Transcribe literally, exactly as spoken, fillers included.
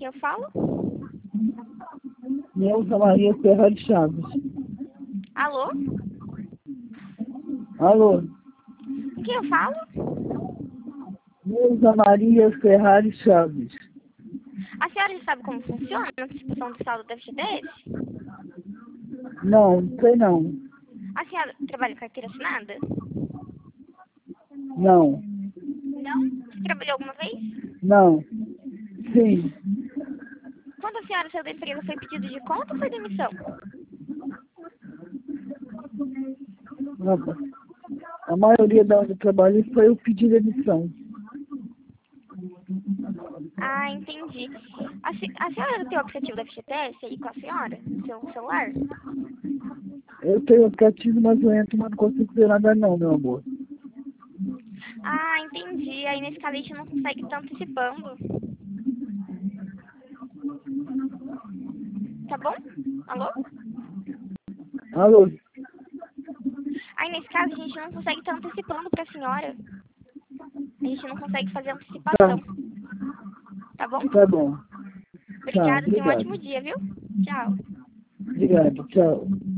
quem eu falo? Neuza Maria Ferrari Chaves. Alô? Alô? Com quem eu falo? Neuza Maria Ferrari Chaves. A senhora já sabe como funciona a antecipação do saldo da F G T S? Não, sei não. A senhora trabalha com carteira assinada? Não. Não? Você trabalhou alguma vez? Não. Sim. Quando a senhora saiu da empresa, foi pedido de conta ou foi demissão? A maioria da onde eu trabalhei foi o pedido de demissão. Ah, entendi. A, se- a senhora tem o aplicativo da F G T S aí com a senhora? No seu celular? Eu tenho aplicativo, mas eu entro, mas não consigo ver nada não, meu amor. Ah, entendi. Aí nesse caso a gente não consegue estar antecipando. Tá bom? Alô? Alô? Aí nesse caso a gente não consegue estar antecipando pra senhora. A gente não consegue fazer Tá, antecipação. Tá bom? tá bom. Tá, Obrigada, tenha um obrigado. ótimo dia, viu? Tchau. Obrigado, tchau.